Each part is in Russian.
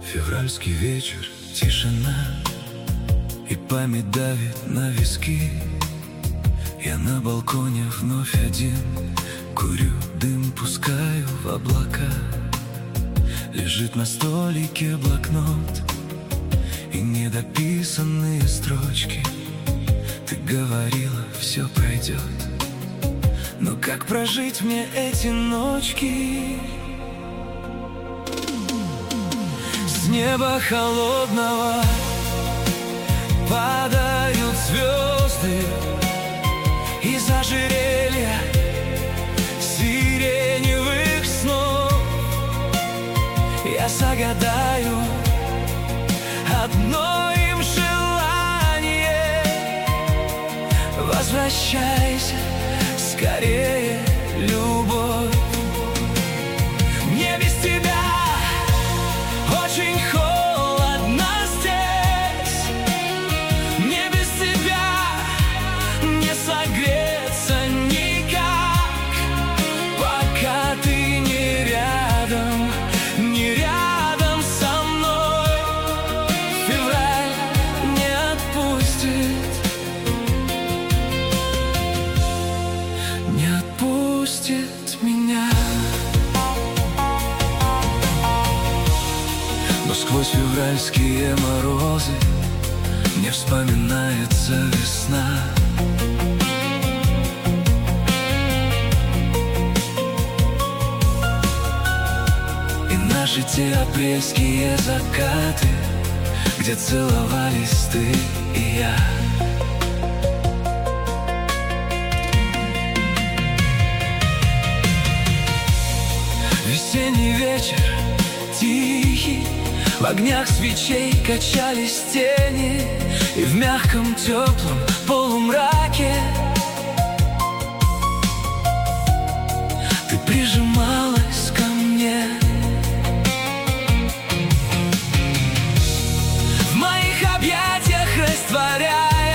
Февральский вечер, тишина, и память давит на виски. Я на балконе вновь один, курю, дым пускаю в облака. Лежит на столике блокнот и недописанные строчки. Ты говорила, все пройдет, но как прожить мне эти ночки? С неба холодного падают звезды из ожерелья сиреневых снов. Я загадаю одно им желание: возвращайся скорее, любовь. Мне без тебя очень холодно здесь. Мне без тебя не согреться никак, пока ты не рядом, не рядом со мной. Февраль не отпустит, не отпустит меня. Но сквозь февральские морозы мне вспоминается весна. И наши те апрельские закаты, где целовались ты и я. Весенний вечер тихий, в огнях свечей качались тени, и в мягком теплом полумраке ты прижималась ко мне. В моих объятиях растворяясь,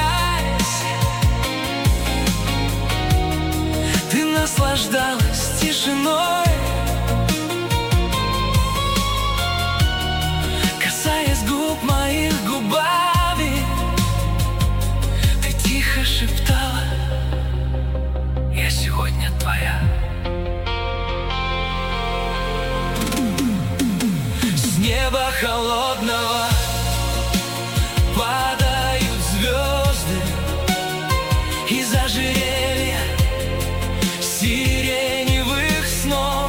ты наслаждалась тишиной, касаясь губ моих губами. Ты тихо шептала: я сегодня твоя. С неба холодного падают звезды из ожерелья сиреневых снов.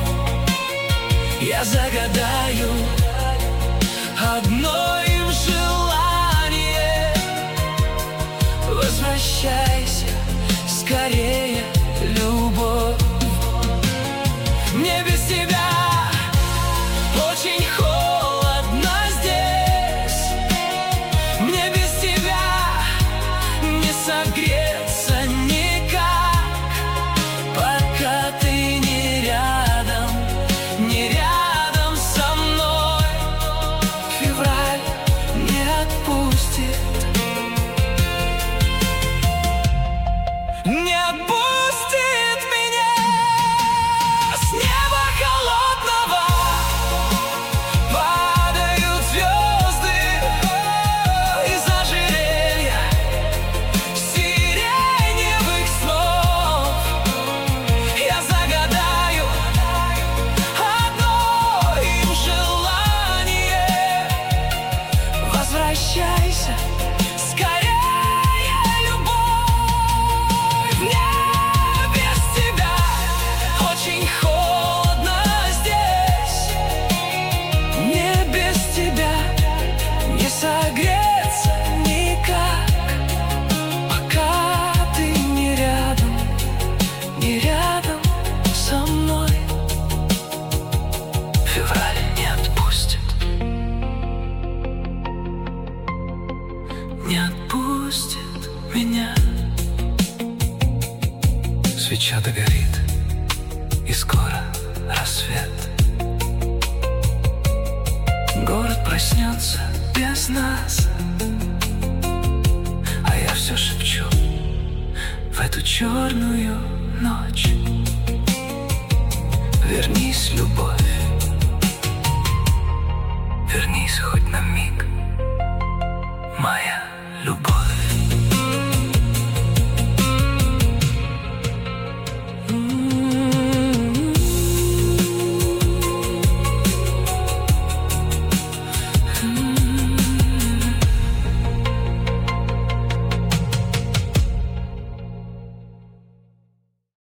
Я загадаю одно им желание: возвращайся скорее, любовь. Мне без тебя очень холодно здесь. Мне без тебя не согреться никак, пока ты не рядом, не рядом со мной. Февраль не отпустит, не отпустит меня. С неба холодного падают звезды из ожерелья сиреневых снов. Я загадаю одно им желание: возвращайся скорее, любовь. Мне без тебя очень холодно здесь. Мне без тебя не согреться никак, пока ты не рядом, не рядом со мной. Февраль не отпустит, не отпустит меня. Свеча догорит, и скоро рассвет. Город проснется без нас, а я все шепчу в эту черную ночь: вернись, любовь.